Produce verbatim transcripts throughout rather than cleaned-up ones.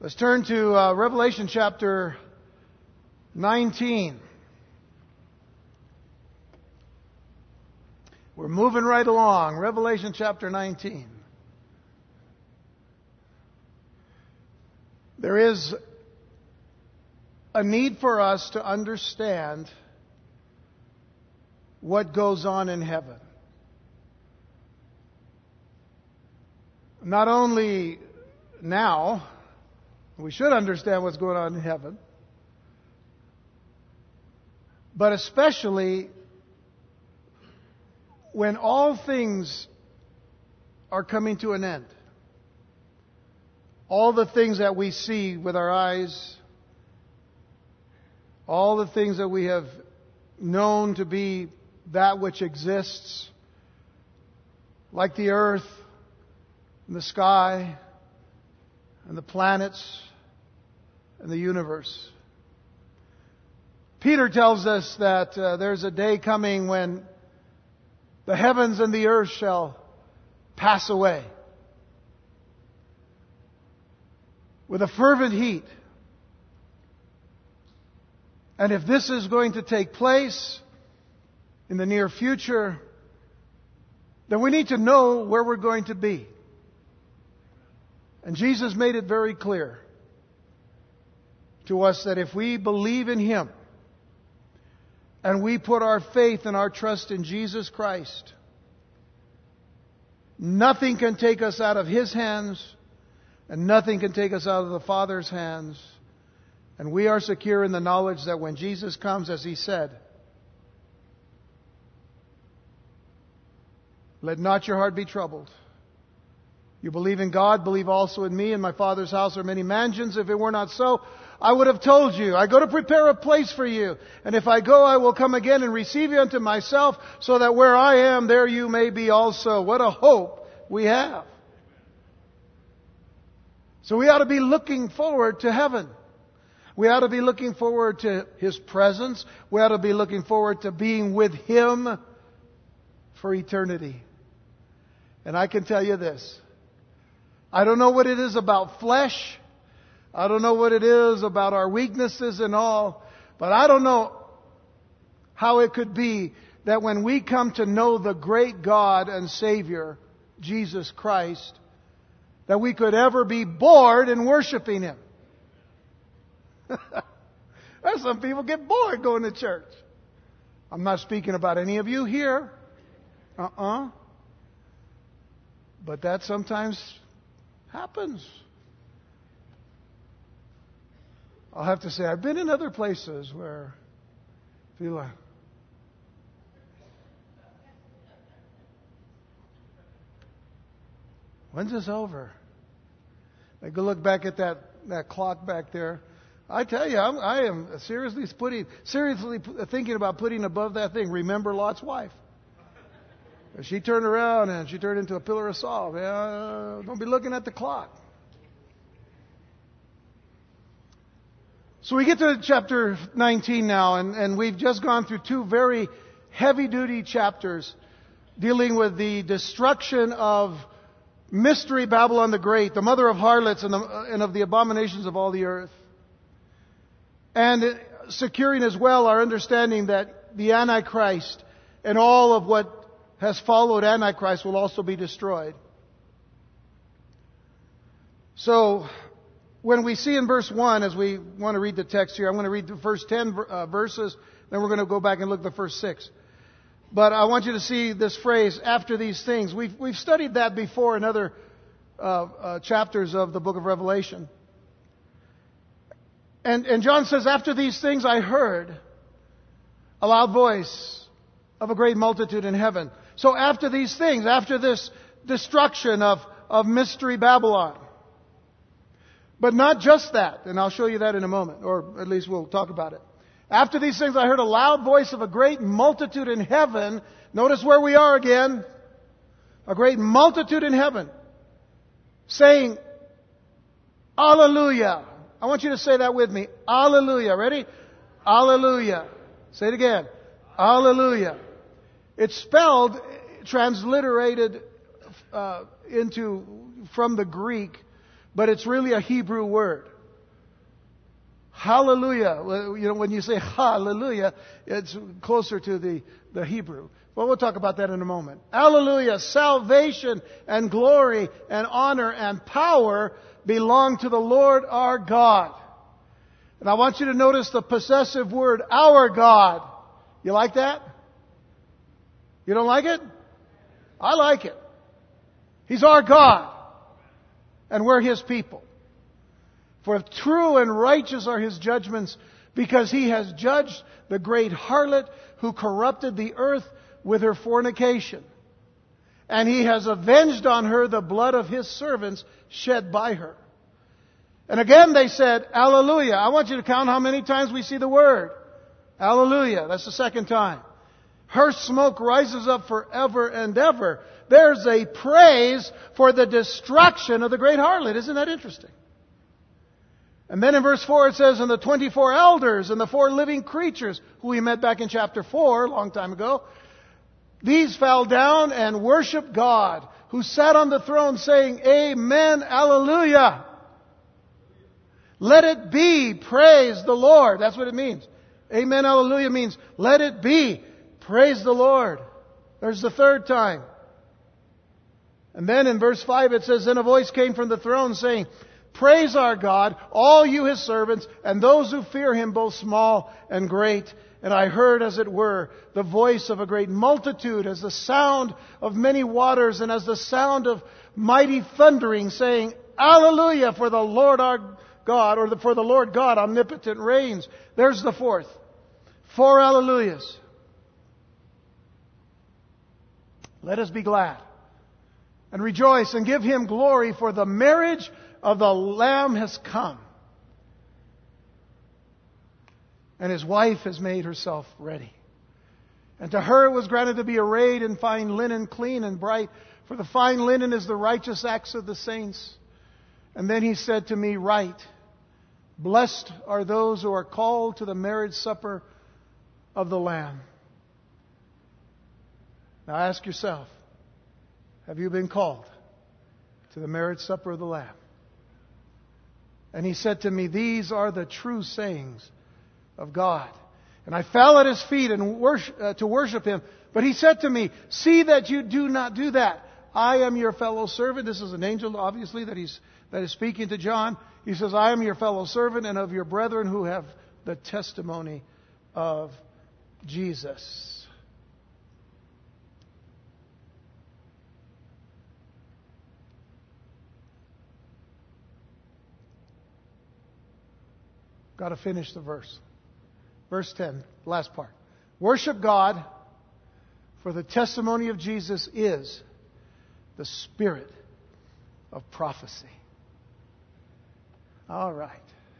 Let's turn to uh, Revelation chapter nineteen. We're moving right along. Revelation chapter nineteen. There is a need for us to understand what goes on in heaven. Not only now, we should understand what's going on in heaven, but especially when all things are coming to an end. All the things that we see with our eyes, all the things that we have known to be that which exists, like the earth and the sky and the planets and the universe. Peter tells us that uh, there's a day coming when the heavens and the earth shall pass away with a fervent heat. And if this is going to take place in the near future, then we need to know where we're going to be. And Jesus made it very clear to us that if we believe in Him and we put our faith and our trust in Jesus Christ, nothing can take us out of His hands and nothing can take us out of the Father's hands. And we are secure in the knowledge that when Jesus comes, as He said, let not your heart be troubled. You believe in God, believe also in me. In my Father's house are many mansions. If it were not so, I would have told you. I go to prepare a place for you. And if I go, I will come again and receive you unto myself, so that where I am, there you may be also. What a hope we have. So we ought to be looking forward to heaven. We ought to be looking forward to His presence. We ought to be looking forward to being with Him for eternity. And I can tell you this. I don't know what it is about flesh. I don't know what it is about our weaknesses and all. But I don't know how it could be that when we come to know the great God and Savior, Jesus Christ, that we could ever be bored in worshiping Him. There's some people get bored going to church. I'm not speaking about any of you here. Uh-uh. But that sometimes happens. I'll have to say, I've been in other places where I feel like, when's this over? I go look back at that, that clock back there. I tell you, I'm, I am seriously putting, seriously thinking about putting above that thing, remember Lot's wife. She turned around and she turned into a pillar of salt. Yeah, don't be looking at the clock. So we get to chapter nineteen now, and, and we've just gone through two very heavy-duty chapters dealing with the destruction of Mystery Babylon the Great, the mother of harlots and, the, and of the abominations of all the earth. And securing as well our understanding that the Antichrist and all of what has followed Antichrist will also be destroyed. So, when we see in verse one, as we want to read the text here, I'm going to read the first ten uh, verses, then we're going to go back and look at the first six. But I want you to see this phrase, after these things. We've, we've studied that before in other uh, uh, chapters of the book of Revelation. And, and John says, after these things I heard a loud voice of a great multitude in heaven. So after these things, after this destruction of, of Mystery Babylon. But not just that, and I'll show you that in a moment, or at least we'll talk about it. After these things I heard a loud voice of a great multitude in heaven. Notice where we are again. A great multitude in heaven. Saying, Alleluia. I want you to say that with me. Alleluia. Ready? Alleluia. Say it again. Alleluia. It's spelled, transliterated uh, into from the Greek, but it's really a Hebrew word. hallelujah. Well, you know, when you say hallelujah, it's closer to the, the Hebrew. Well, we'll talk about that in a moment. Hallelujah. Salvation and glory and honor and power belong to the Lord our God. And I want you to notice the possessive word, our God. You like that? You don't like it? I like it. He's our God. And we're His people. For true and righteous are His judgments, because He has judged the great harlot who corrupted the earth with her fornication. And He has avenged on her the blood of His servants shed by her. And again they said, Alleluia. I want you to count how many times we see the word. Alleluia. That's the second time. Her smoke rises up forever and ever. There's a praise for the destruction of the great harlot. Isn't that interesting? And then in verse four it says, and the twenty-four elders and the four living creatures, who we met back in chapter four, a long time ago, these fell down and worshiped God, who sat on the throne, saying, Amen, Alleluia. Let it be, praise the Lord. That's what it means. Amen, Alleluia means, let it be, praise the Lord. There's the third time. And then in verse five it says, then a voice came from the throne saying, praise our God, all you His servants, and those who fear Him, both small and great. And I heard, as it were, the voice of a great multitude, as the sound of many waters, and as the sound of mighty thundering, saying, Alleluia, for the Lord our God, or the, for the Lord God omnipotent reigns. There's the fourth. Four Alleluias. Let us be glad and rejoice and give Him glory, for the marriage of the Lamb has come, and His wife has made herself ready. And to her it was granted to be arrayed in fine linen, clean and bright, for the fine linen is the righteous acts of the saints. And then He said to me, write, blessed are those who are called to the marriage supper of the Lamb. Now ask yourself, have you been called to the marriage supper of the Lamb? And He said to me, these are the true sayings of God. And I fell at His feet and worship, uh, to worship Him. But He said to me, see that you do not do that. I am your fellow servant. This is an angel, obviously, that he's that is speaking to John. He says, I am your fellow servant and of your brethren who have the testimony of Jesus. Got to finish the verse. Verse ten, last part. Worship God, for the testimony of Jesus is the spirit of prophecy. All right.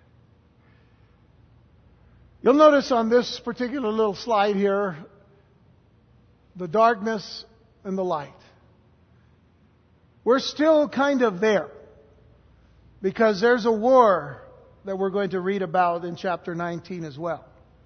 You'll notice on this particular little slide here, the darkness and the light. We're still kind of there, because there's a war that we're going to read about in chapter nineteen as well.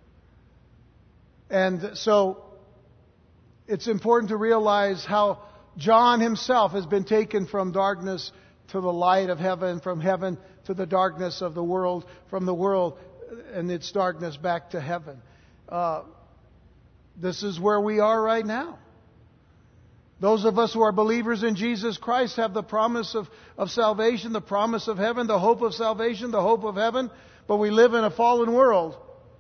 And so it's important to realize how John himself has been taken from darkness to the light of heaven, from heaven to the darkness of the world, from the world and its darkness back to heaven. Uh, this is where we are right now. Those of us who are believers in Jesus Christ have the promise of, of salvation, the promise of heaven, the hope of salvation, the hope of heaven. But we live in a fallen world.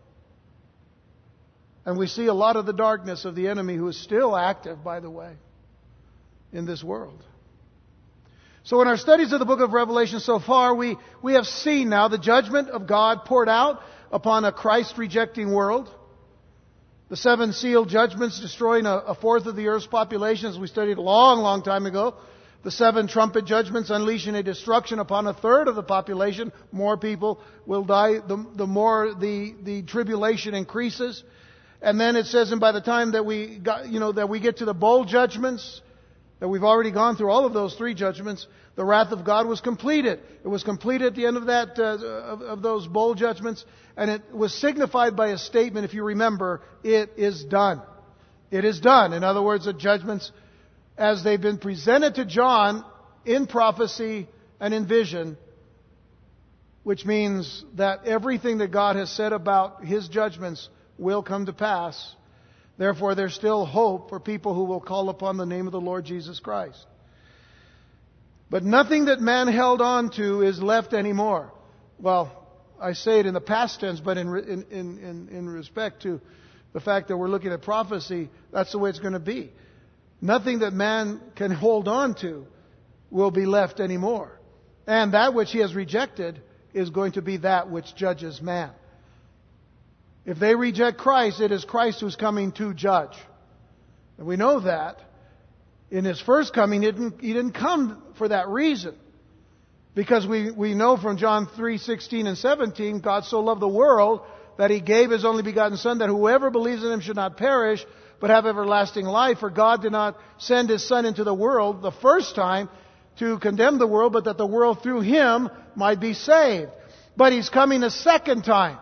And we see a lot of the darkness of the enemy, who is still active, by the way, in this world. So in our studies of the book of Revelation so far, we, we have seen now the judgment of God poured out upon a Christ-rejecting world. The seven seal judgments destroying a, a fourth of the earth's population, as we studied a long, long time ago. The seven trumpet judgments unleashing a destruction upon a third of the population. More people will die, the, the more the, the tribulation increases. And then it says, and by the time that we got, you know, that we get to the bowl judgments, that we've already gone through all of those three judgments, the wrath of God was completed. It was completed at the end of that, uh, of, of those bowl judgments, and it was signified by a statement, if you remember, it is done. It is done. In other words, the judgments, as they've been presented to John in prophecy and in vision, which means that everything that God has said about His judgments will come to pass. Therefore, there's still hope for people who will call upon the name of the Lord Jesus Christ. But nothing that man held on to is left anymore. Well, I say it in the past tense, but in, in, in, in respect to the fact that we're looking at prophecy, that's the way it's going to be. Nothing that man can hold on to will be left anymore. And that which he has rejected is going to be that which judges man. If they reject Christ, it is Christ who's coming to judge. And we know that. In His first coming, He didn't, he didn't come for that reason. Because we, we know from John three sixteen and seventeen, God so loved the world that He gave His only begotten Son, that whoever believes in Him should not perish, but have everlasting life. For God did not send His Son into the world the first time to condemn the world, but that the world through Him might be saved. But He's coming a second time.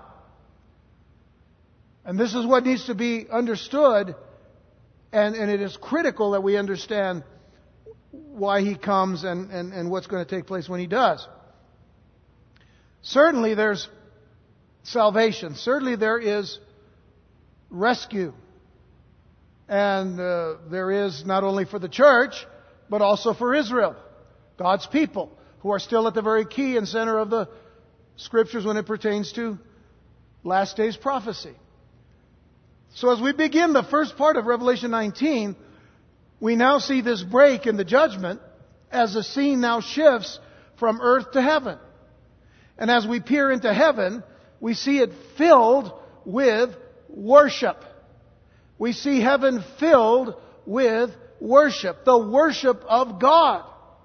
And this is what needs to be understood, and, and it is critical that we understand why He comes and, and, and what's going to take place when He does. Certainly there's salvation. Certainly there is rescue. And uh, there is not only for the church, but also for Israel, God's people, who are still at the very key and center of the Scriptures when it pertains to last days prophecy. So as we begin the first part of Revelation nineteen, we now see this break in the judgment as the scene now shifts from earth to heaven. And as we peer into heaven, we see it filled with worship. We see heaven filled with worship, the worship of God.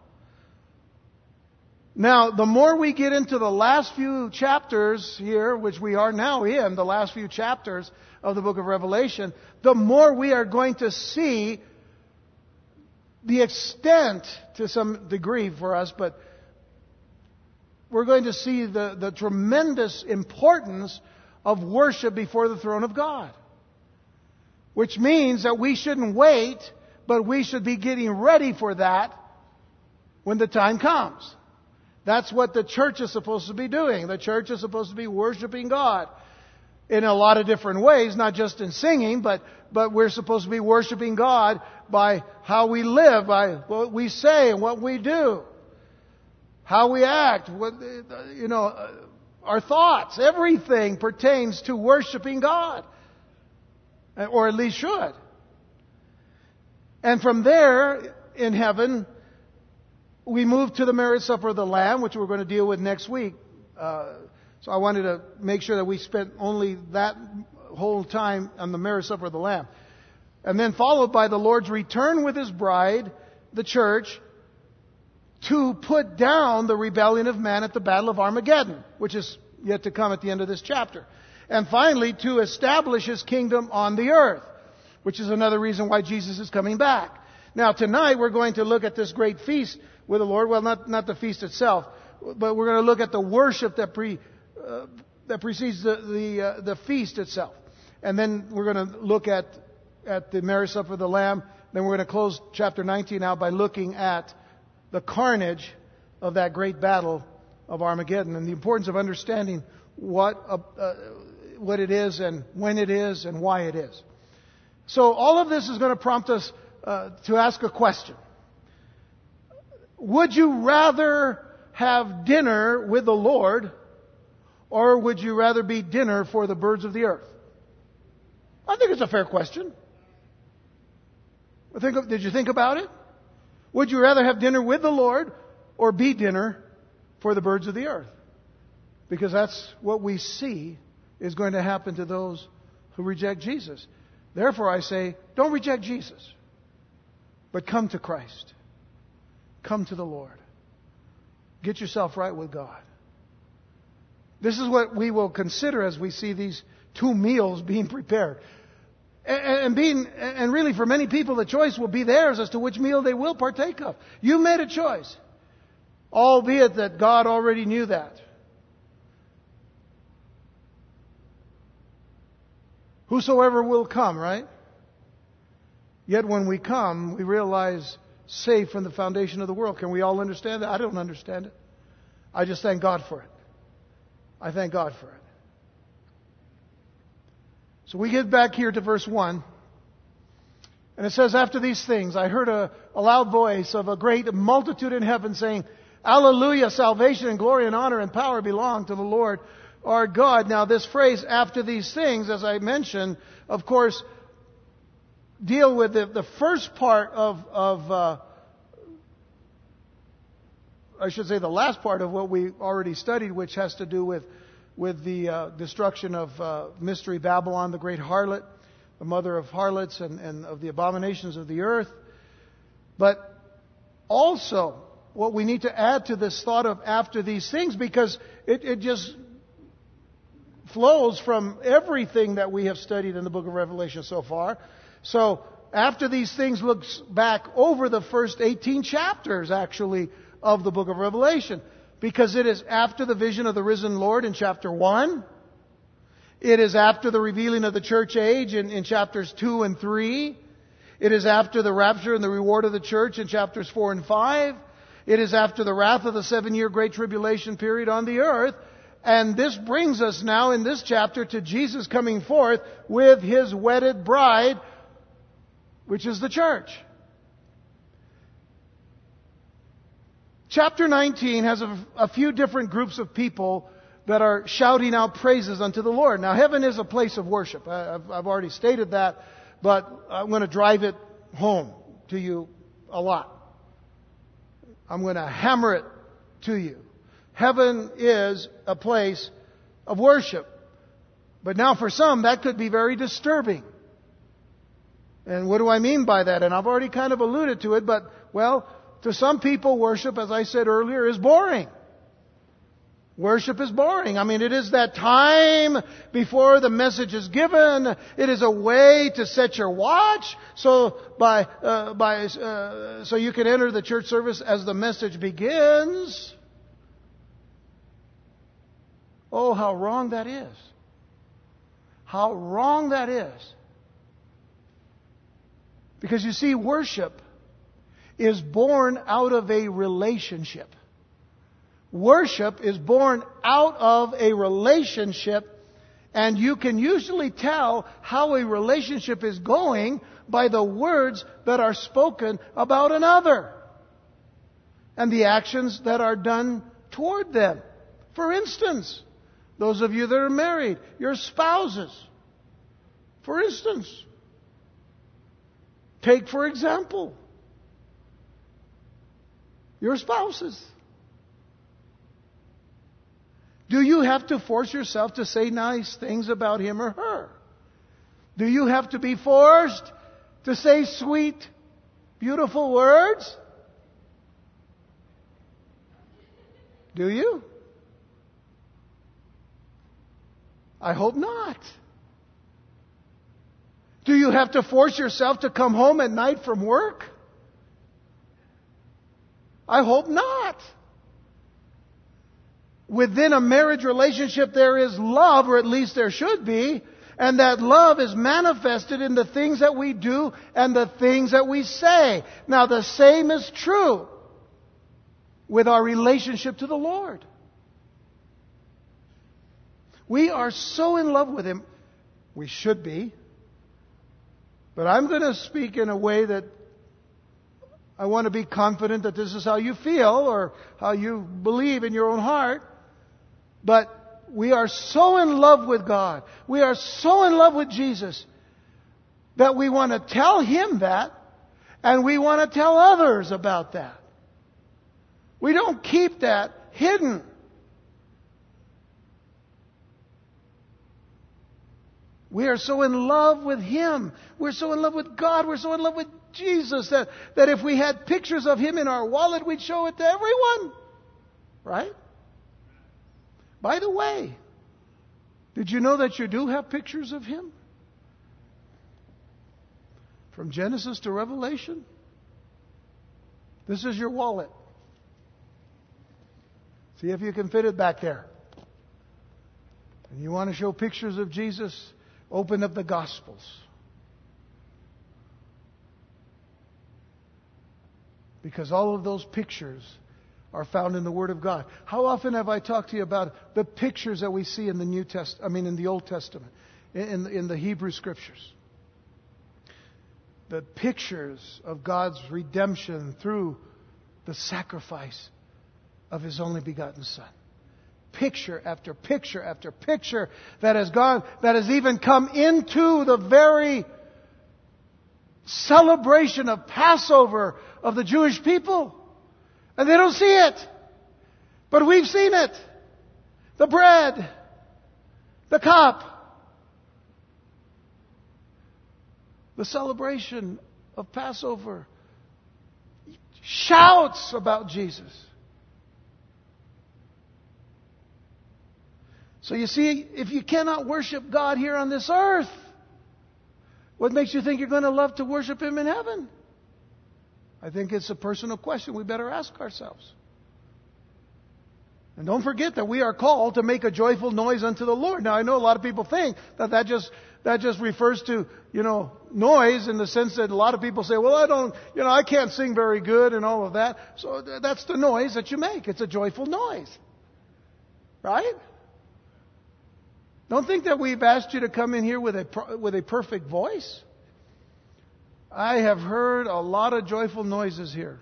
Now, the more we get into the last few chapters here, which we are now in, the last few chapters of the book of Revelation, the more we are going to see the extent, to some degree for us, but we're going to see the, the tremendous importance of worship before the throne of God. Which means that we shouldn't wait, but we should be getting ready for that when the time comes. That's what the church is supposed to be doing. The church is supposed to be worshiping God in a lot of different ways, not just in singing, but, but we're supposed to be worshiping God by how we live, by what we say and what we do, how we act, what, you know, our thoughts. Everything pertains to worshiping God, or at least should. And from there, in heaven, we move to the marriage supper of the Lamb, which we're going to deal with next week. Uh, so I wanted to make sure that we spent only that whole time on the marriage supper of the Lamb. And then followed by the Lord's return with His bride, the church, to put down the rebellion of man at the battle of Armageddon, which is yet to come at the end of this chapter. And finally, to establish His kingdom on the earth, which is another reason why Jesus is coming back. Now, tonight we're going to look at this great feast with the Lord. Well, not, not the feast itself, but we're going to look at the worship that pre, uh, that precedes the the, uh, the feast itself. And then we're going to look at, at the marriage supper of the Lamb. Then we're going to close chapter nineteen out by looking at the carnage of that great battle of Armageddon and the importance of understanding what, uh, uh, what it is and when it is and why it is. So all of this is going to prompt us uh, to ask a question. Would you rather have dinner with the Lord, or would you rather be dinner for the birds of the earth? I think it's a fair question. Think of, did you think about it? Would you rather have dinner with the Lord or be dinner for the birds of the earth? Because that's what we see is going to happen to those who reject Jesus. Therefore, I say, don't reject Jesus, but come to Christ. Come to the Lord. Get yourself right with God. This is what we will consider as we see these two meals being prepared. And being, and really for many people, the choice will be theirs as to which meal they will partake of. You made a choice, albeit that God already knew that. Whosoever will come, right? Yet when we come, we realize, saved from the foundation of the world. Can we all understand that? I don't understand it. I just thank God for it. I thank God for it. So we get back here to verse one. And it says, after these things, I heard a, a loud voice of a great multitude in heaven saying, Alleluia, salvation and glory and honor and power belong to the Lord our God. Now this phrase, after these things, as I mentioned, of course, deal with the, the first part of, of uh, I should say the last part of what we already studied, which has to do with, with the uh, destruction of uh, Mystery Babylon, the great harlot, the mother of harlots and, and of the abominations of the earth. But also, what we need to add to this thought of after these things, because it, it just flows from everything that we have studied in the book of Revelation so far. So, after these things looks back over the first eighteen chapters, actually, of the book of Revelation. Because it is after the vision of the risen Lord in chapter one. It is after the revealing of the church age in, in chapters two and three. It is after the rapture and the reward of the church in chapters four and five. It is after the wrath of the seven-year great tribulation period on the earth. And this brings us now in this chapter to Jesus coming forth with His wedded bride, which is the church. Chapter nineteen has a, a few different groups of people that are shouting out praises unto the Lord. Now, heaven is a place of worship. I, I've, I've already stated that, but I'm going to drive it home to you a lot. I'm going to hammer it to you. Heaven is a place of worship. But now for some, that could be very disturbing. And what do I mean by that? And I've already kind of alluded to it, but, well, to some people, worship, as I said earlier, is boring. Worship is boring. I mean, it is that time before the message is given. It is a way to set your watch so by uh, by uh, so you can enter the church service as the message begins. Oh, how wrong that is. How wrong that is. Because you see, worship is born out of a relationship. Worship is born out of a relationship, and you can usually tell how a relationship is going by the words that are spoken about another and the actions that are done toward them. For instance, those of you that are married, your spouses. For instance, take for example, your spouses. Do you have to force yourself to say nice things about him or her? Do you have to be forced to say sweet, beautiful words? Do you? I hope not. Do you have to force yourself to come home at night from work? I hope not. Within a marriage relationship there is love, or at least there should be, and that love is manifested in the things that we do and the things that we say. Now the same is true with our relationship to the Lord. We are so in love with Him. We should be. But I'm going to speak in a way that I want to be confident that this is how you feel or how you believe in your own heart. But we are so in love with God. We are so in love with Jesus that we want to tell Him that, and we want to tell others about that. We don't keep that hidden. We are so in love with Him. We're so in love with God. We're so in love with Jesus that, that if we had pictures of Him in our wallet, we'd show it to everyone. Right? By the way, did you know that you do have pictures of Him? From Genesis to Revelation? This is your wallet. See if you can fit it back there. And you want to show pictures of Jesus? Open up the Gospels. Because all of those pictures are found in the Word of God. How often have I talked to you about the pictures that we see in the New Test, I mean in the Old Testament, in, in the Hebrew Scriptures? The pictures of God's redemption through the sacrifice of His only begotten Son. Picture after picture after picture that has gone, that has even come into the very celebration of Passover of the Jewish people. And they don't see it. But we've seen it. The bread. The cup. The celebration of Passover. Shouts about Jesus. So you see, if you cannot worship God here on this earth, what makes you think you're going to love to worship Him in heaven? I think it's a personal question we better ask ourselves. And don't forget that we are called to make a joyful noise unto the Lord. Now, I know a lot of people think that that just, that just refers to, you know, noise in the sense that a lot of people say, well, I don't, you know, I can't sing very good and all of that. So that's the noise that you make. It's a joyful noise. Right? Don't think that we've asked you to come in here with a, with a perfect voice. I have heard a lot of joyful noises here.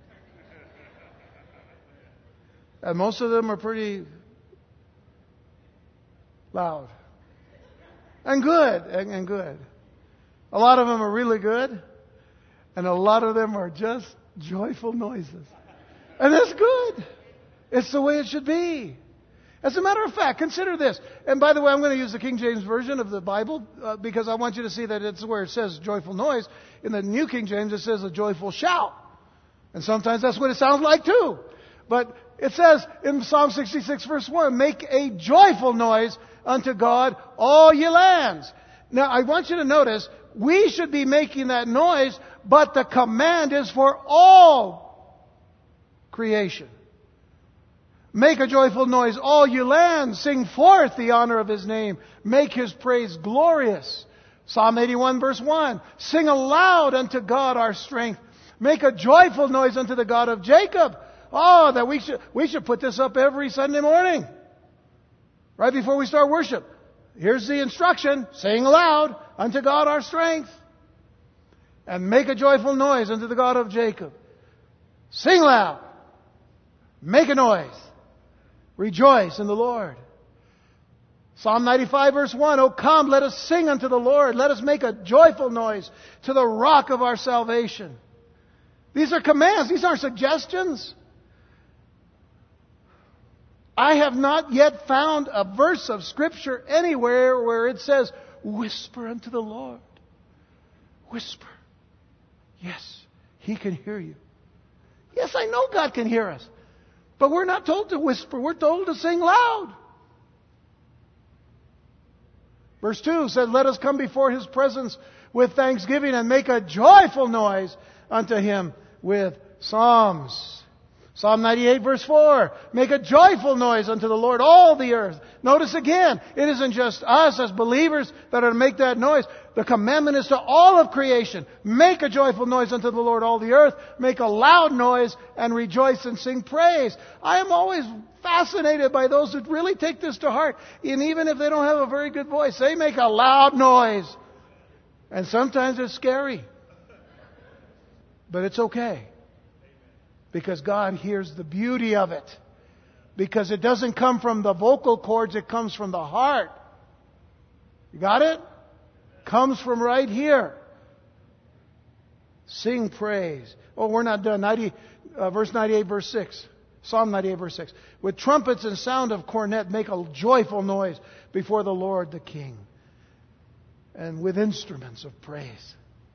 And most of them are pretty loud. And good. And, and good. A lot of them are really good. And a lot of them are just joyful noises. And that's good. It's the way it should be. As a matter of fact, consider this. And by the way, I'm going to use the King James Version of the Bible uh, because I want you to see that it's where it says joyful noise. In the New King James, it says a joyful shout. And sometimes that's what it sounds like too. But it says in Psalm sixty-six verse one, make a joyful noise unto God, all ye lands. Now, I want you to notice, we should be making that noise, but the command is for all creation. Make a joyful noise, all you lands. Sing forth the honor of His name. Make His praise glorious. Psalm eighty-one verse one. Sing aloud unto God our strength. Make a joyful noise unto the God of Jacob. Oh, that we should, we should put this up every Sunday morning. Right before we start worship. Here's the instruction. Sing aloud unto God our strength. And make a joyful noise unto the God of Jacob. Sing loud. Make a noise. Rejoice in the Lord. Psalm ninety-five verse one. Oh come, let us sing unto the Lord. Let us make a joyful noise to the rock of our salvation. These are commands. These aren't suggestions. I have not yet found a verse of Scripture anywhere where it says, whisper unto the Lord. Whisper. Yes, He can hear you. Yes, I know God can hear us. But we're not told to whisper. We're told to sing loud. Verse two says, let us come before His presence with thanksgiving and make a joyful noise unto Him with psalms. Psalm ninety-eight verse four. Make a joyful noise unto the Lord, all the earth. Notice again, it isn't just us as believers that are to make that noise. The commandment is to all of creation. Make a joyful noise unto the Lord, all the earth. Make a loud noise and rejoice and sing praise. I am always fascinated by those who really take this to heart. And even if they don't have a very good voice, they make a loud noise. And sometimes it's scary. But it's okay. Because God hears the beauty of it. Because it doesn't come from the vocal cords, it comes from the heart. You got it? Comes from right here. Sing praise. Oh, we're not done. ninety, uh, verse ninety-eight, verse six. Psalm ninety-eight, verse six. With trumpets and sound of cornet, make a joyful noise before the Lord the King. And with instruments of praise.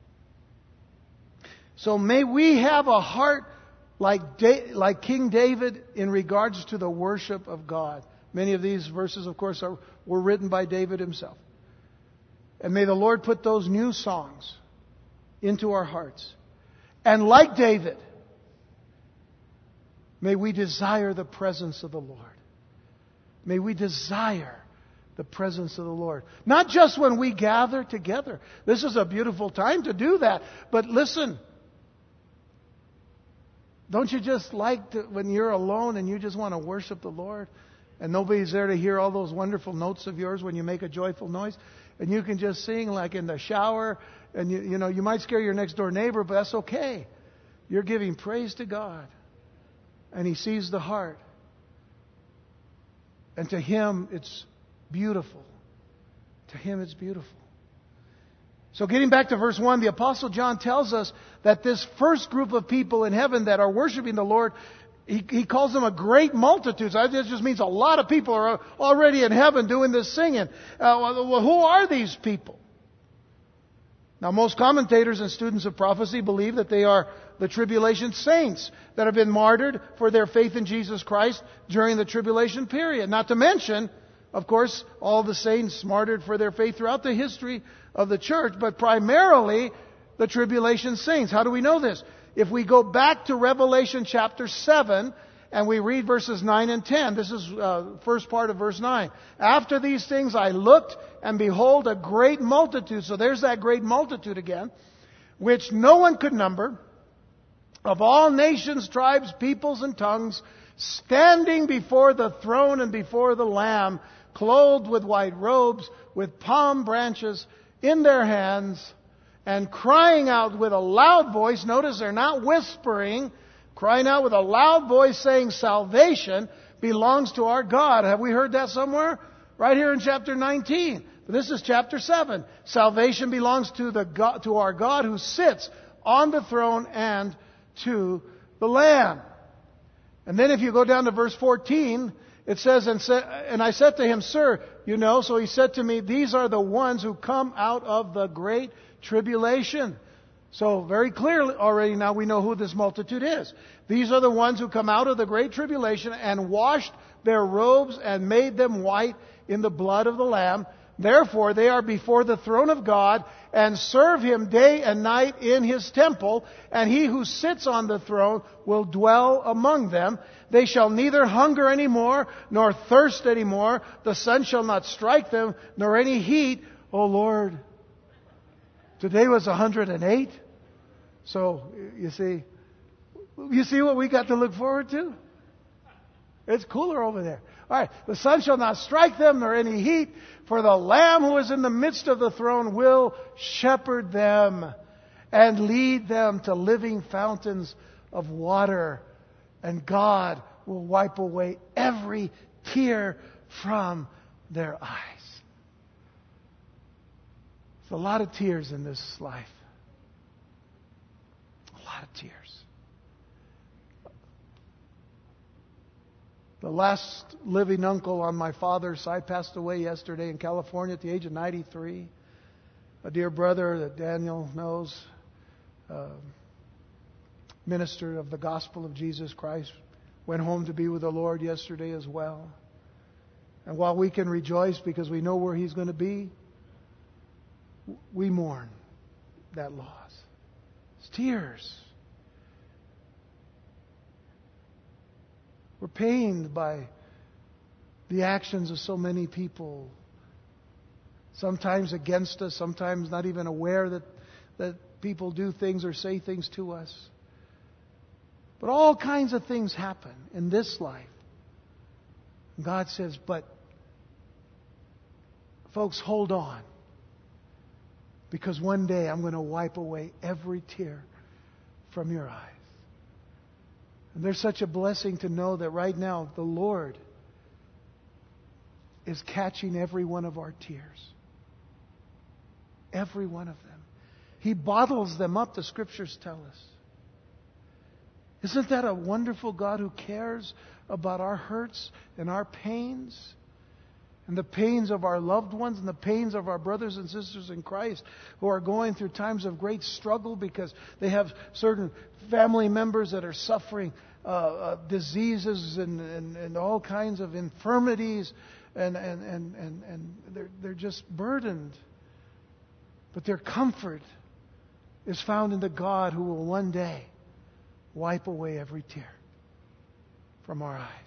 So may we have a heart like, da- like King David in regards to the worship of God. Many of these verses, of course, are, were written by David himself. And may the Lord put those new songs into our hearts. And like David, may we desire the presence of the Lord. May we desire the presence of the Lord. Not just when we gather together. This is a beautiful time to do that. But listen, Don't you just like to, when you're alone and you just want to worship the Lord and nobody's there to hear all those wonderful notes of yours when you make a joyful noise? And you can just sing like in the shower, and you, you know, you might scare your next door neighbor, but that's okay. You're giving praise to God, and He sees the heart. And to Him, it's beautiful. To Him, it's beautiful. So getting back to verse one, the Apostle John tells us that this first group of people in heaven that are worshiping the Lord, he, he calls them a great multitude. So that just means a lot of people are already in heaven doing this singing. Uh, well, who are these people? Now, most commentators and students of prophecy believe that they are the tribulation saints that have been martyred for their faith in Jesus Christ during the tribulation period. Not to mention, of course, all the saints martyred for their faith throughout the history of the church, but primarily the tribulation saints. How do we know this? If we go back to Revelation chapter seven and we read verses nine and ten, this is uh, first part of verse nine. After these things I looked, and behold, a great multitude. So there's that great multitude again, which no one could number, of all nations, tribes, peoples, and tongues, standing before the throne and before the Lamb, clothed with white robes, with palm branches in their hands, and crying out with a loud voice. Notice they're not whispering, crying out with a loud voice, saying, salvation belongs to our God. Have we heard that somewhere? Right here in chapter nineteen. But this is chapter seven. Salvation belongs to the God, to our God who sits on the throne and to the Lamb. And then if you go down to verse fourteen, it says, and, sa- and I said to him, Sir, you know, so he said to me, these are the ones who come out of the great tribulation. So very clearly already now we know who this multitude is. These are the ones who come out of the great tribulation and washed their robes and made them white in the blood of the Lamb. Therefore they are before the throne of God and serve Him day and night in His temple, and He who sits on the throne will dwell among them. They shall neither hunger any more, nor thirst any more. The sun shall not strike them, nor any heat. Oh Lord, today was one hundred eight. So, you see, you see what we got to look forward to? It's cooler over there. All right. The sun shall not strike them, nor any heat, for the Lamb who is in the midst of the throne will shepherd them and lead them to living fountains of water. And God will wipe away every tear from their eyes. There's a lot of tears in this life. A lot of tears. The last living uncle on my father's side passed away yesterday in California at the age of ninety-three. A dear brother that Daniel knows, uh, minister of the gospel of Jesus Christ, went home to be with the Lord yesterday as well. And while we can rejoice because we know where he's going to be, we mourn that loss. It's tears. We're pained by the actions of so many people. Sometimes against us, sometimes not even aware that, that people do things or say things to us. But all kinds of things happen in this life. God says, but folks, hold on. Because one day I'm going to wipe away every tear from your eyes. And there's such a blessing to know that right now the Lord is catching every one of our tears. Every one of them. He bottles them up, the Scriptures tell us. Isn't that a wonderful God who cares about our hurts and our pains? And the pains of our loved ones and the pains of our brothers and sisters in Christ who are going through times of great struggle because they have certain family members that are suffering uh, uh, diseases and, and, and all kinds of infirmities, and, and, and, and, and they're, they're just burdened. But their comfort is found in the God who will one day wipe away every tear from our eyes.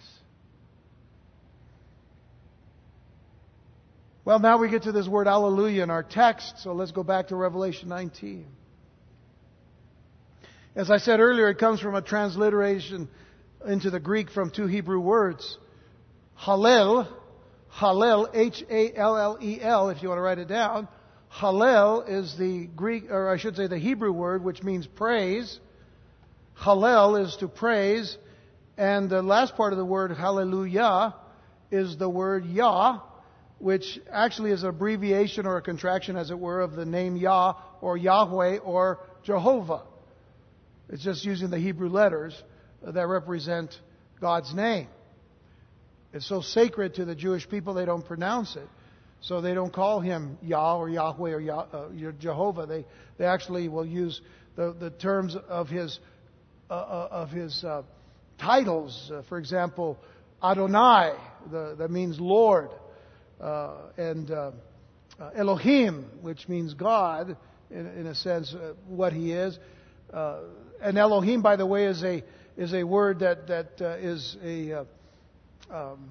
Well, now we get to this word hallelujah in our text, so let's go back to Revelation nineteen. As I said earlier, it comes from a transliteration into the Greek from two Hebrew words. Hallel, Hallel, H A L L E L, if you want to write it down. Hallel is the Greek, or I should say the Hebrew word, which means praise. Hallel is to praise. And the last part of the word, hallelujah, is the word Yah, which actually is an abbreviation or a contraction, as it were, of the name Yah or Yahweh or Jehovah. It's just using the Hebrew letters that represent God's name. It's so sacred to the Jewish people they don't pronounce it. So they don't call him Yah or Yahweh or Yah, uh, Jehovah. They they actually will use the, the terms of his uh, of his uh, titles. Uh, for example, Adonai, the, that means Lord, uh, and uh, uh, Elohim, which means God, in, in a sense, uh, what He is. Uh, and Elohim, by the way, is a is a word that that uh, is a uh, um,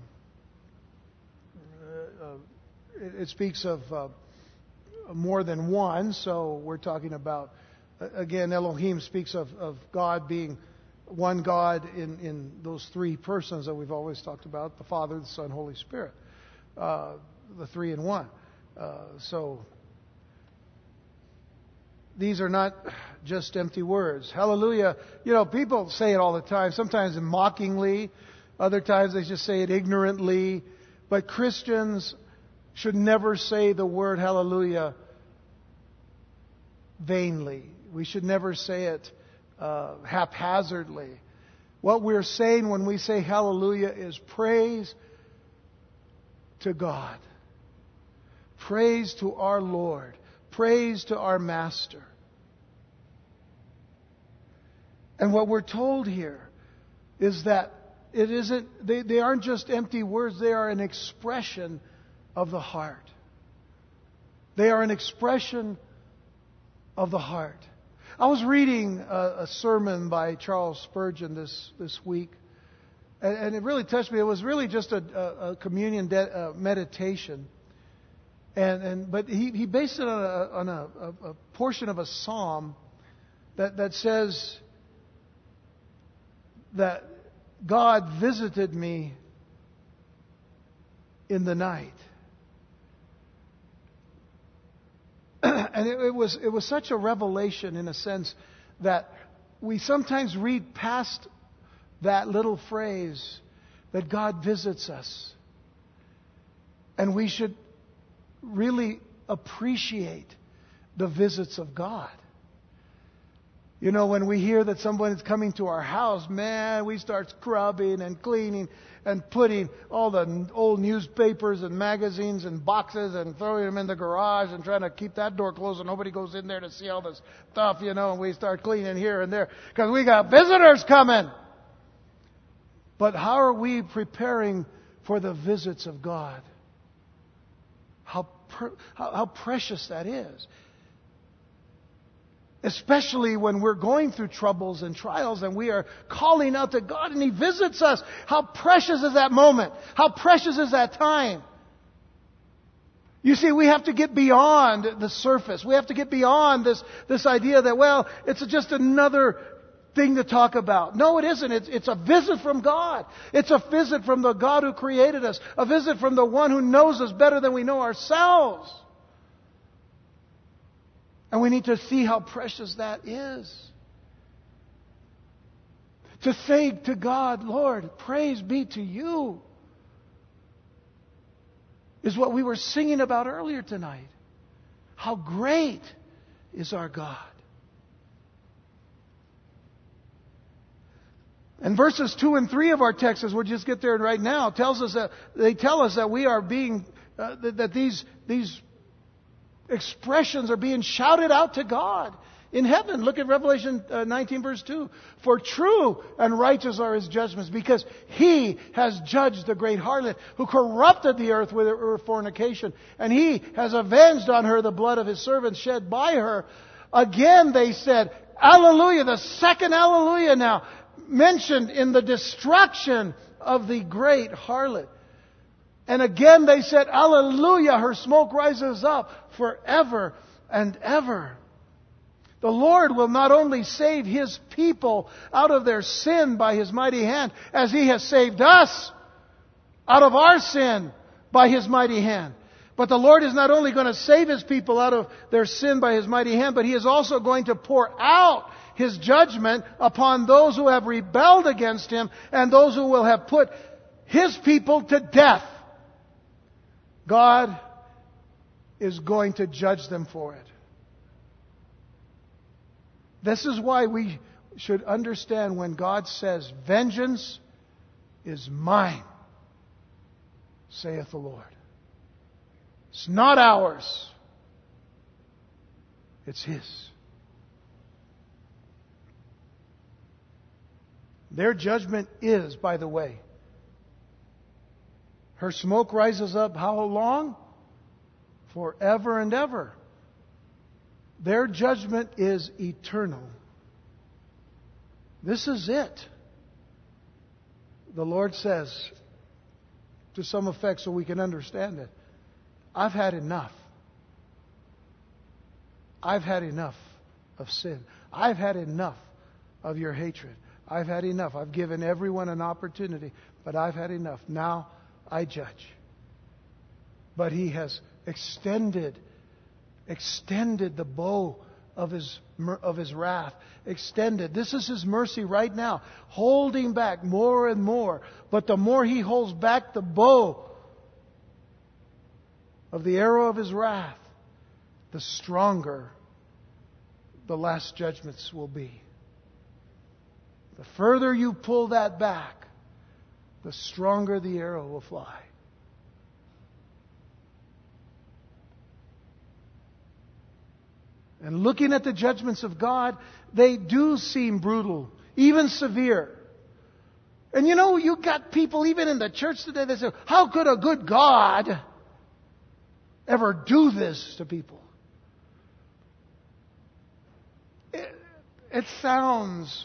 uh, uh, it, it speaks of uh, more than one. So we're talking about, again, Elohim speaks of, of God being one God in, in those three persons that we've always talked about: the Father, the Son, Holy Spirit, uh, the three in one. Uh, so. These are not just empty words. Hallelujah. You know, people say it all the time, sometimes mockingly, other times they just say it ignorantly. But Christians should never say the word hallelujah vainly. We should never say it uh, haphazardly. What we're saying when we say hallelujah is praise to God. Praise to our Lord. Praise to our Master. And what we're told here is that it isn't, they, they aren't just empty words, they are an expression of the heart. They are an expression of the heart. I was reading a, a sermon by Charles Spurgeon this, this week, and, and it really touched me. It was really just a, a, a communion de, uh, meditation. And, and but he, he based it on, a, on a, a portion of a psalm that, that says that God visited me in the night. And it, it was it was such a revelation, in a sense, that we sometimes read past that little phrase that God visits us. And we should really appreciate the visits of God. You know, when we hear that someone is coming to our house, man, we start scrubbing and cleaning and putting all the old newspapers and magazines and boxes and throwing them in the garage and trying to keep that door closed so nobody goes in there to see all this stuff, you know, and we start cleaning here and there because we got visitors coming. But how are we preparing for the visits of God? How, per, how, how precious that is. Especially when we're going through troubles and trials and we are calling out to God and He visits us. How precious is that moment? How precious is that time? You see, we have to get beyond the surface. We have to get beyond this, this idea that, well, it's just another thing to talk about. No, it isn't. It's, it's a visit from God. It's a visit from the God who created us. A visit from the one who knows us better than we know ourselves. And we need to see how precious that is. To say to God, Lord, praise be to you, is what we were singing about earlier tonight. How great is our God. And verses two and three of our text, as we'll just get there right now, tells us that they tell us that we are being uh, that, that these these expressions are being shouted out to God in heaven. Look at Revelation nineteen, verse two. For true and righteous are His judgments, because He has judged the great harlot who corrupted the earth with her fornication, and He has avenged on her the blood of His servants shed by her. Again they said, Alleluia, the second Alleluia now, mentioned in the destruction of the great harlot. And again they said, Alleluia, her smoke rises up forever and ever. The Lord will not only save His people out of their sin by His mighty hand, as He has saved us out of our sin by His mighty hand. But the Lord is not only going to save His people out of their sin by His mighty hand, but He is also going to pour out His judgment upon those who have rebelled against Him and those who will have put His people to death. God is going to judge them for it. This is why we should understand when God says, "Vengeance is mine, saith the Lord." It's not ours. It's His. Their judgment is, by the way, her smoke rises up how long? Forever and ever. Their judgment is eternal. This is it. The Lord says, to some effect so we can understand it, I've had enough. I've had enough of sin. I've had enough of your hatred. I've had enough. I've given everyone an opportunity, but I've had enough. Now I judge. But He has extended, extended the bow of His, of His wrath. Extended. This is His mercy right now. Holding back more and more. But the more He holds back the bow of the arrow of His wrath, the stronger the last judgments will be. The further you pull that back, the stronger the arrow will fly. And looking at the judgments of God, they do seem brutal, even severe. And you know, you got people even in the church today that say, how could a good God ever do this to people? It, it sounds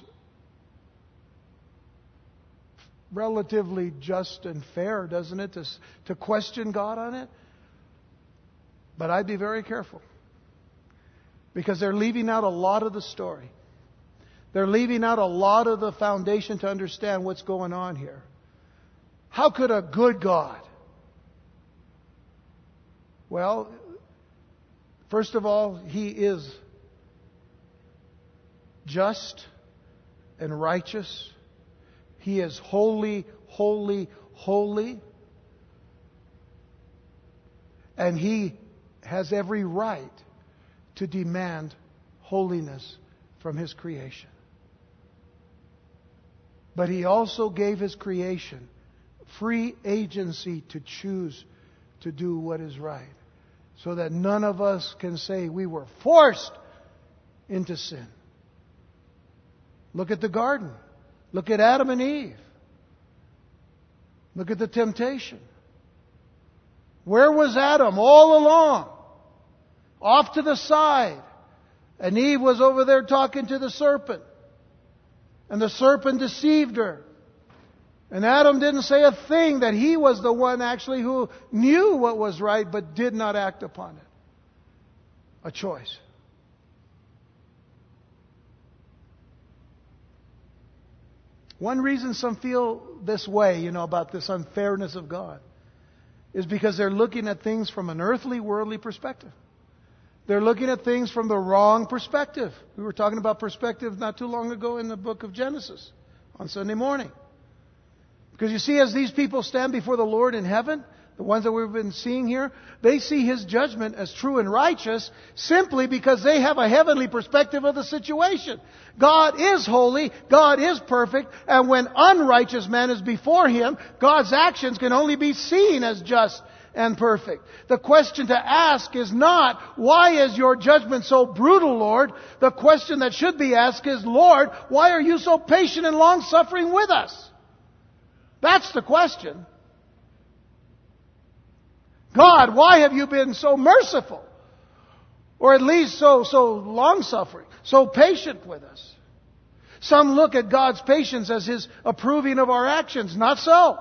relatively just and fair, doesn't it, to, to question God on it? But I'd be very careful. Because they're leaving out a lot of the story. They're leaving out a lot of the foundation to understand what's going on here. How could a good God? Well, first of all, He is just and righteous. He is holy, holy, holy. And He has every right to demand holiness from His creation. But He also gave His creation free agency to choose to do what is right. So that none of us can say we were forced into sin. Look at the garden. Look at Adam and Eve. Look at the temptation. Where was Adam all along? Off to the side. And Eve was over there talking to the serpent. And the serpent deceived her. And Adam didn't say a thing, that he was the one actually who knew what was right but did not act upon it. A choice. One reason some feel this way, you know, about this unfairness of God, is because they're looking at things from an earthly, worldly perspective. They're looking at things from the wrong perspective. We were talking about perspective not too long ago in the book of Genesis on Sunday morning. Because you see, as these people stand before the Lord in heaven, the ones that we've been seeing here, they see His judgment as true and righteous simply because they have a heavenly perspective of the situation. God is holy, God is perfect, and when unrighteous man is before Him, God's actions can only be seen as just and perfect. The question to ask is not, why is your judgment so brutal, Lord? The question that should be asked is, Lord, why are you so patient and long-suffering with us? That's the question. God, why have you been so merciful? Or at least so, so long-suffering, so patient with us? Some look at God's patience as His approving of our actions. Not so.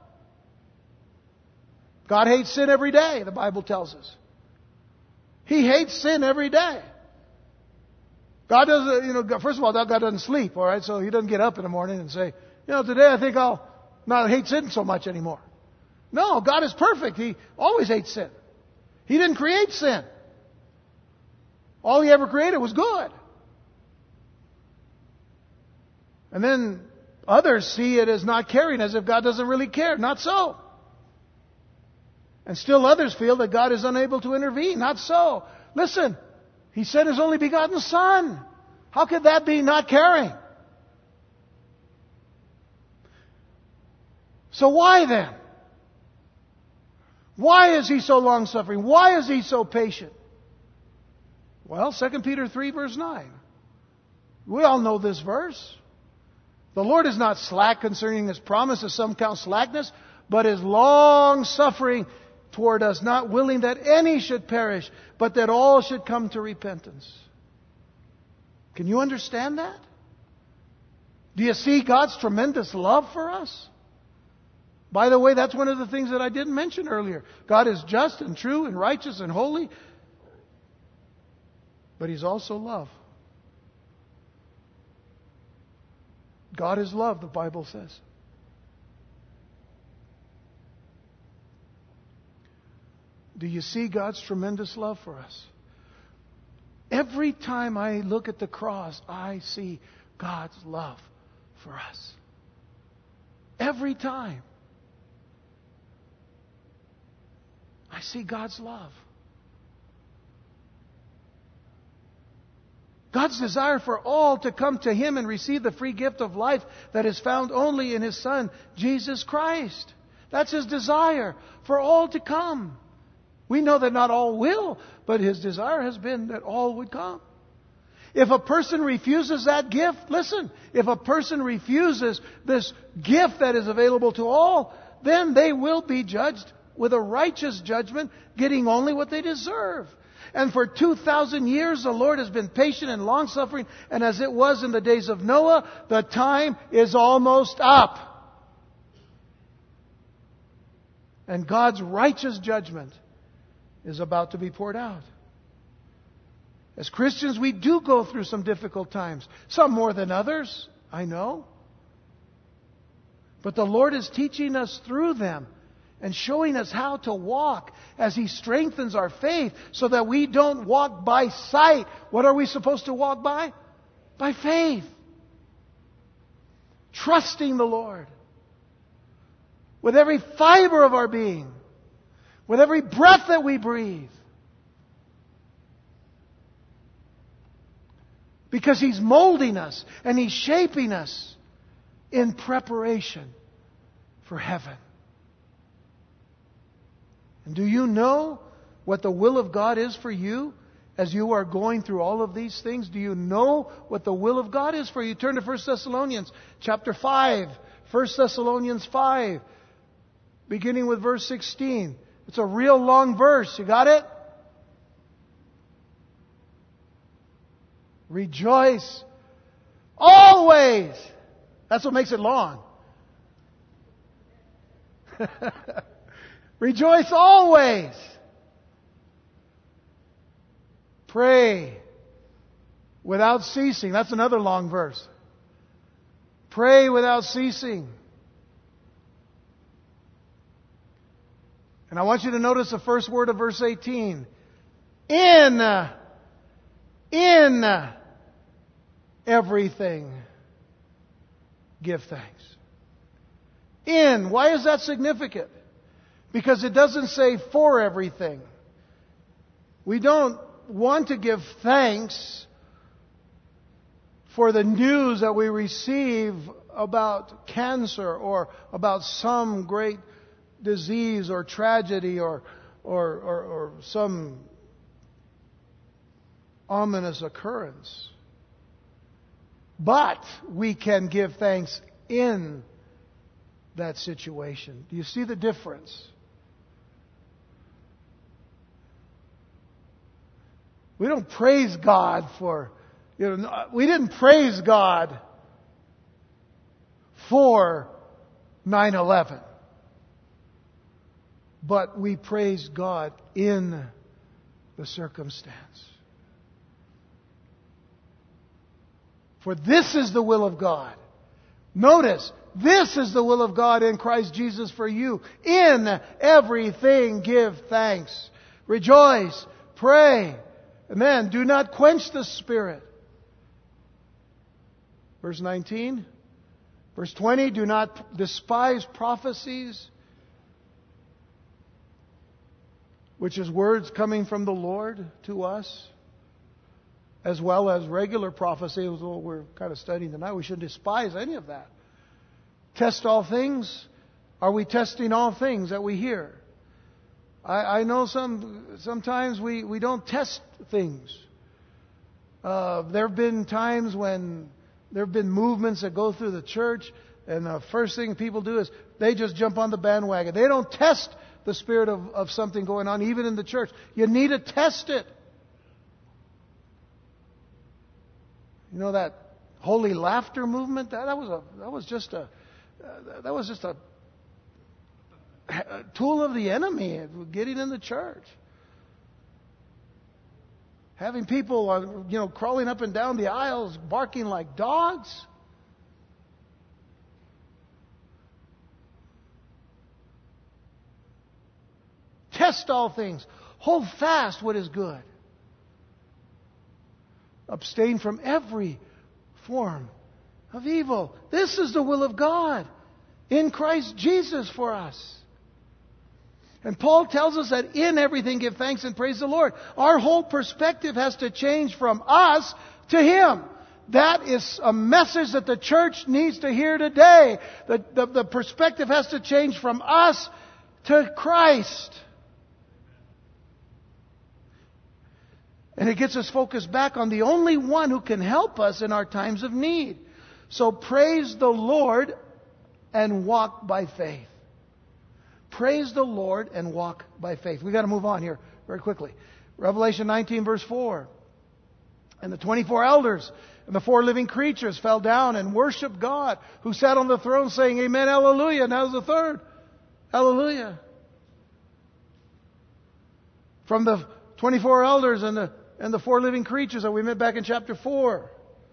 God hates sin every day, the Bible tells us. He hates sin every day. God doesn't, you know, first of all, God doesn't sleep, all right? So He doesn't get up in the morning and say, you know, today I think I'll not hate sin so much anymore. No, God is perfect. He always hates sin. He didn't create sin. All He ever created was good. And then others see it as not caring, as if God doesn't really care. Not so. And still others feel that God is unable to intervene. Not so. Listen, He sent His only begotten Son. How could that be not caring? So why then? Why is He so long-suffering? Why is He so patient? Well, Second Peter three verse nine. We all know this verse. The Lord is not slack concerning His promise, as some count slackness, but is long-suffering toward us, not willing that any should perish, but that all should come to repentance. Can you understand that? Do you see God's tremendous love for us? By the way, that's one of the things that I didn't mention earlier. God is just and true and righteous and holy, but He's also love. God is love, the Bible says. Do you see God's tremendous love for us? Every time I look at the cross, I see God's love for us. Every time. I see God's love. God's desire for all to come to Him and receive the free gift of life that is found only in His Son, Jesus Christ. That's His desire, for all to come. We know that not all will, but His desire has been that all would come. If a person refuses that gift, listen, if a person refuses this gift that is available to all, then they will be judged with a righteous judgment, getting only what they deserve. And for two thousand years, the Lord has been patient and long-suffering. And as it was in the days of Noah, the time is almost up. And God's righteous judgment is about to be poured out. As Christians, we do go through some difficult times. Some more than others, I know. But the Lord is teaching us through them and showing us how to walk as He strengthens our faith so that we don't walk by sight. What are we supposed to walk by? By faith. Trusting the Lord with every fiber of our being, with every breath that we breathe. Because He's molding us and He's shaping us in preparation for heaven. And do you know what the will of God is for you as you are going through all of these things? Do you know what the will of God is for you? Turn to First Thessalonians chapter five. First Thessalonians five, beginning with verse sixteen. It's a real long verse. You got it? Rejoice always. That's what makes it long. Rejoice always. Pray without ceasing. That's another long verse. Pray without ceasing. And I want you to notice the first word of verse eighteen. In, in everything, give thanks. In. Why is that significant? Because it doesn't say for everything. We don't want to give thanks for the news that we receive about cancer or about some great disease or tragedy or, or, or, or some ominous occurrence. But we can give thanks in that situation. Do you see the difference? We don't praise God for, you know, we didn't praise God for nine eleven. But we praise God in the circumstance. For this is the will of God. Notice, this is the will of God in Christ Jesus for you. In everything give thanks. Rejoice. Pray. And then do not quench the Spirit. Verse nineteen. Verse twenty. Do not despise prophecies, which is words coming from the Lord to us, as well as regular prophecy, as what we're kind of studying tonight. We shouldn't despise any of that. Test all things. Are we testing all things that we hear? I, I know some sometimes we, we don't test things. Uh, there have been times when there have been movements that go through the church, and the first thing people do is they just jump on the bandwagon. They don't test the spirit of, of something going on, even in the church. You need to test it. You know that holy laughter movement? That, that was a that was just a uh, that was just a, a tool of the enemy getting in the church. Having people, uh, you know, crawling up and down the aisles, barking like dogs. Test all things. Hold fast what is good. Abstain from every form of evil. This is the will of God in Christ Jesus for us. And Paul tells us that in everything give thanks and praise the Lord. Our whole perspective has to change from us to Him. That is a message that the church needs to hear today. The, the, the perspective has to change from us to Christ. And it gets us focused back on the only one who can help us in our times of need. So praise the Lord and walk by faith. Praise the Lord and walk by faith. We've got to move on here very quickly. Revelation nineteen verse four. And the twenty-four elders and the four living creatures fell down and worshiped God who sat on the throne saying, Amen, hallelujah. Now's the third. Hallelujah. From the twenty-four elders and the and the four living creatures that we met back in chapter four.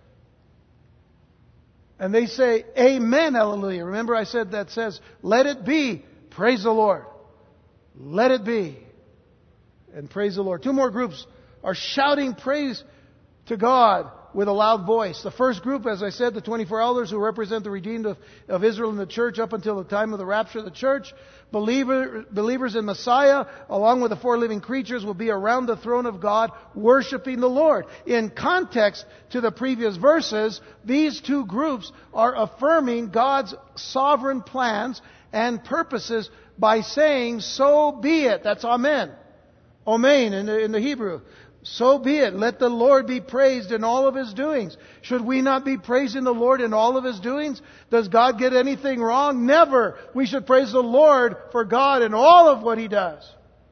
And they say, Amen, hallelujah. Remember I said that says, let it be. Praise the Lord. Let it be. And praise the Lord. Two more groups are shouting praise to God with a loud voice. The first group, as I said, the twenty-four elders who represent the redeemed of, of Israel in the church up until the time of the rapture of the church. Believer, believers in Messiah, along with the four living creatures, will be around the throne of God, worshiping the Lord. In context to the previous verses, these two groups are affirming God's sovereign plans and purposes by saying, so be it. That's amen. Amen in the, in the Hebrew. So be it. Let the Lord be praised in all of His doings. Should we not be praising the Lord in all of His doings? Does God get anything wrong? Never. We should praise the Lord for God in all of what He does.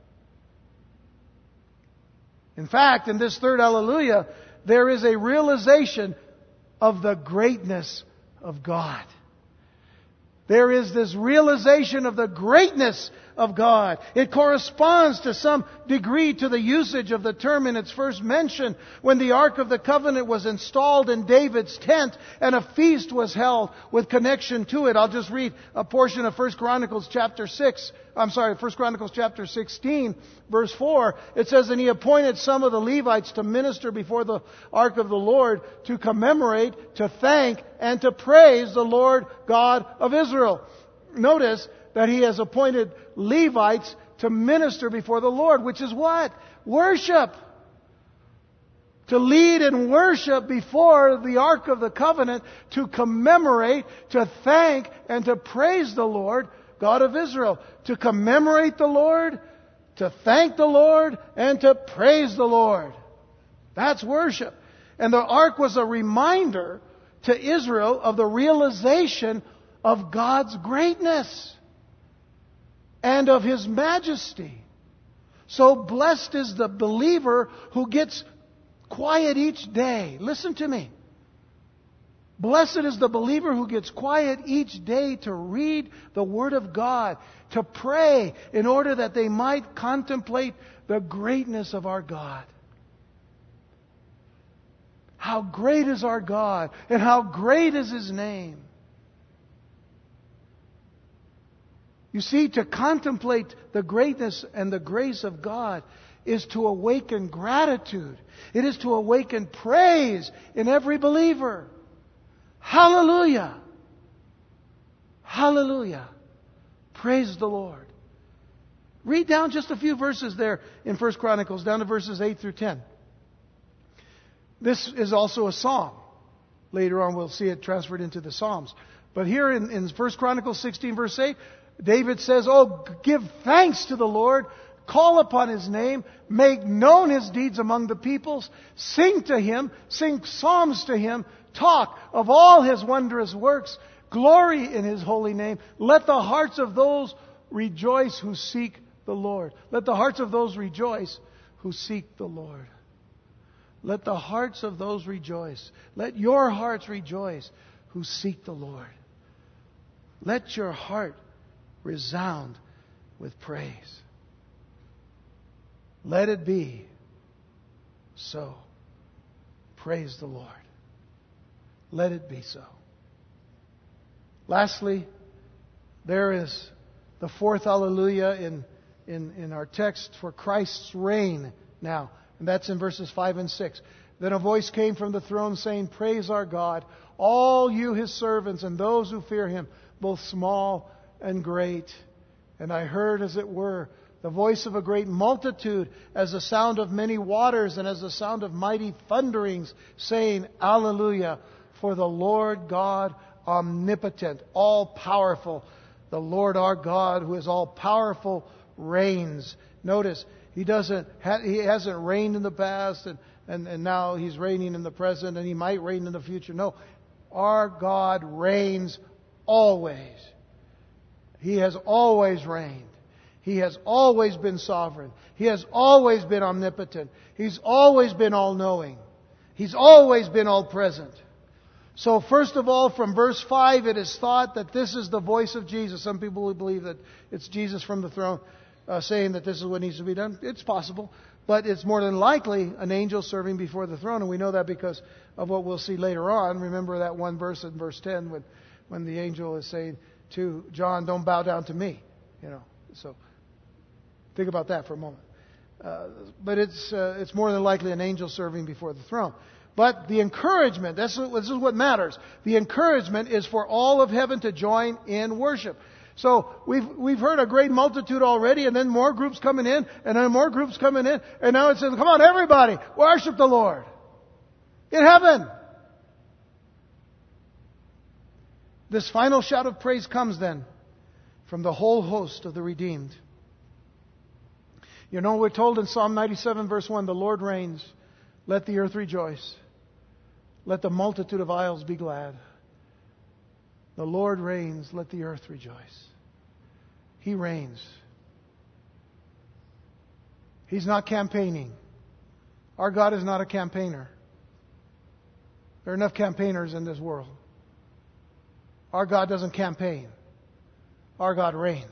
In fact, in this third hallelujah, there is a realization of the greatness of God. There is this realization of the greatness of God. It corresponds to some degree to the usage of the term in its first mention when the Ark of the Covenant was installed in David's tent and a feast was held with connection to it. I'll just read a portion of First Chronicles chapter six. I'm sorry, First Chronicles chapter sixteen, verse four. It says, and he appointed some of the Levites to minister before the Ark of the Lord to commemorate, to thank, and to praise the Lord God of Israel. Notice that he has appointed Levites to minister before the Lord, which is what? Worship. To lead in worship before the Ark of the Covenant, to commemorate, to thank, and to praise the Lord, God of Israel. To commemorate the Lord, to thank the Lord, and to praise the Lord. That's worship. And the Ark was a reminder to Israel of the realization of God's greatness and of His majesty. So blessed is the believer who gets quiet each day. Listen to me. Blessed is the believer who gets quiet each day to read the Word of God, to pray in order that they might contemplate the greatness of our God. How great is our God, and how great is His name. You see, to contemplate the greatness and the grace of God is to awaken gratitude. It is to awaken praise in every believer. Hallelujah! Hallelujah! Praise the Lord. Read down just a few verses there in First Chronicles, down to verses eight through ten. This is also a psalm. Later on we'll see it transferred into the Psalms. But here in, in First Chronicles sixteen verse eight, David says, "Oh, give thanks to the Lord, call upon His name, make known His deeds among the peoples, sing to Him, sing psalms to Him, talk of all His wondrous works, glory in His holy name. Let the hearts of those rejoice who seek the Lord." Let the hearts of those rejoice who seek the Lord. Let the hearts of those rejoice. Let your hearts rejoice who seek the Lord. Let your heart resound with praise. Let it be so. Praise the Lord. Let it be so. Lastly, there is the fourth hallelujah in, in, in our text for Christ's reign now. And that's in verses five and six. Then a voice came from the throne saying, "Praise our God, all you His servants and those who fear Him, both small and great." And I heard, as it were, the voice of a great multitude, as the sound of many waters and as the sound of mighty thunderings, saying, "Alleluia, for the Lord God omnipotent, all-powerful, the Lord our God, who is all-powerful, reigns." Notice, He doesn't. He hasn't reigned in the past, and, and, and now He's reigning in the present, and He might reign in the future. No, our God reigns always. He has always reigned. He has always been sovereign. He has always been omnipotent. He's always been all-knowing. He's always been all-present. So first of all, from verse five, it is thought that this is the voice of Jesus. Some people believe that it's Jesus from the throne uh, saying that this is what needs to be done. It's possible. But it's more than likely an angel serving before the throne. And we know that because of what we'll see later on. Remember that one verse in verse ten when, when the angel is saying to John, "Don't bow down to me." You know, so think about that for a moment. Uh, but it's uh, it's more than likely an angel serving before the throne. But the encouragement, this is, this is what matters. The encouragement is for all of heaven to join in worship. So we've we've heard a great multitude already, and then more groups coming in, and then more groups coming in, and now it says, "Come on, everybody, worship the Lord in heaven." This final shout of praise comes then from the whole host of the redeemed. You know, we're told in Psalm ninety-seven, verse one, "The Lord reigns. Let the earth rejoice. Let the multitude of isles be glad." The Lord reigns. Let the earth rejoice. He reigns. He's not campaigning. Our God is not a campaigner. There are enough campaigners in this world. Our God doesn't campaign. Our God reigns.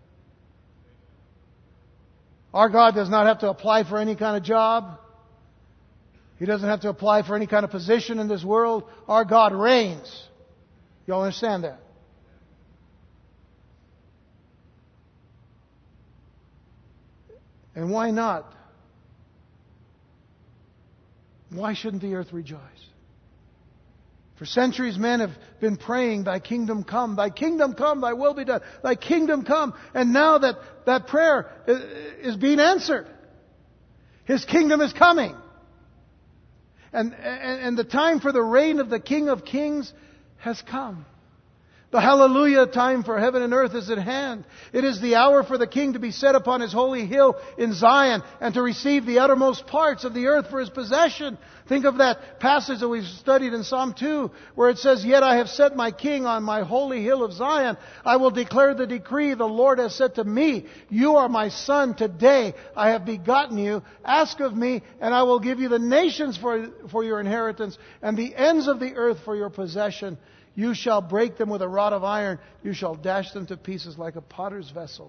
Our God does not have to apply for any kind of job. He doesn't have to apply for any kind of position in this world. Our God reigns. You all understand that? And why not? Why shouldn't the earth rejoice? For centuries men have been praying, "Thy kingdom come, Thy kingdom come, Thy will be done, Thy kingdom come." And now that that prayer is being answered. His kingdom is coming. And, and, and the time for the reign of the King of Kings has come. The hallelujah time for heaven and earth is at hand. It is the hour for the King to be set upon His holy hill in Zion and to receive the uttermost parts of the earth for His possession. Think of that passage that we've studied in Psalm two where it says, "Yet I have set my King on my holy hill of Zion. I will declare the decree the Lord has said to me, you are my son. Today I have begotten you. Ask of me and I will give you the nations for, for your inheritance and the ends of the earth for your possession. You shall break them with a rod of iron. You shall dash them to pieces like a potter's vessel."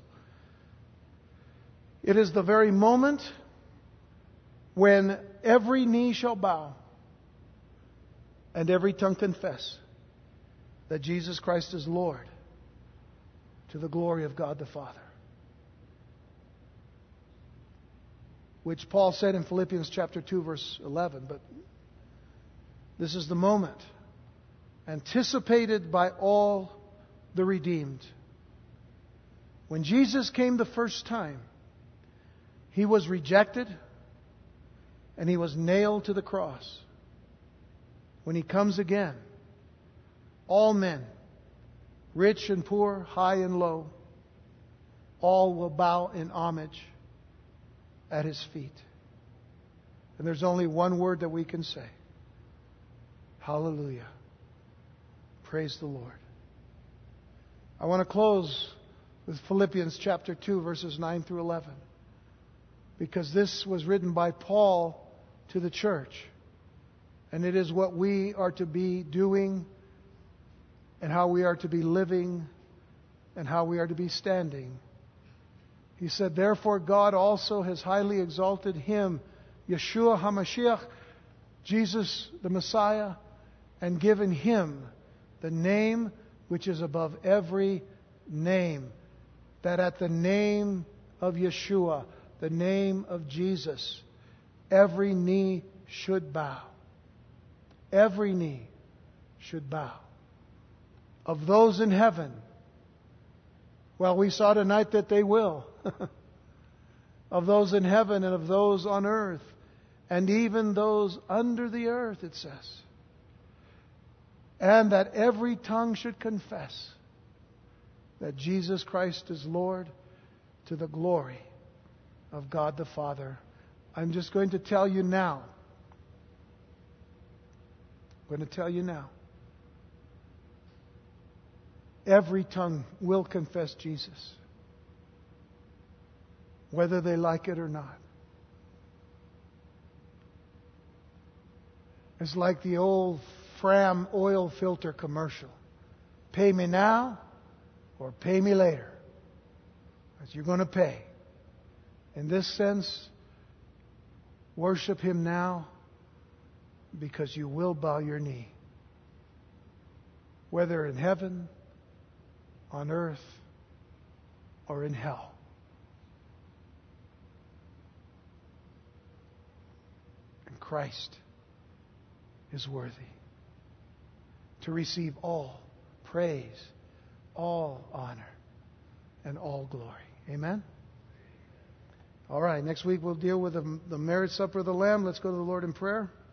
It is the very moment when every knee shall bow and every tongue confess that Jesus Christ is Lord, to the glory of God the Father. Which Paul said in Philippians chapter two, verse eleven. But this is the moment anticipated by all the redeemed. When Jesus came the first time, He was rejected and He was nailed to the cross. When He comes again, all men, rich and poor, high and low, all will bow in homage at His feet. And there's only one word that we can say. Hallelujah. Praise the Lord. I want to close with Philippians chapter two, verses nine through eleven. Because this was written by Paul to the church. And it is what we are to be doing, and how we are to be living, and how we are to be standing. He said, therefore God also has highly exalted Him, Yeshua HaMashiach, Jesus the Messiah, and given Him the name which is above every name, that at the name of Yeshua, the name of Jesus, every knee should bow. Every knee should bow. Of those in heaven, well, we saw tonight that they will. Of those in heaven and of those on earth, and even those under the earth, it says. And that every tongue should confess that Jesus Christ is Lord, to the glory of God the Father. I'm just going to tell you now. I'm going to tell you now. Every tongue will confess Jesus, whether they like it or not. It's like the old Fram oil filter commercial. Pay me now or pay me later. But you're going to pay. In this sense, worship Him now, because you will bow your knee. Whether in heaven, on earth, or in hell. And Christ is worthy to receive all praise, all honor, and all glory. Amen? All right, next week we'll deal with the, the marriage supper of the Lamb. Let's go to the Lord in prayer.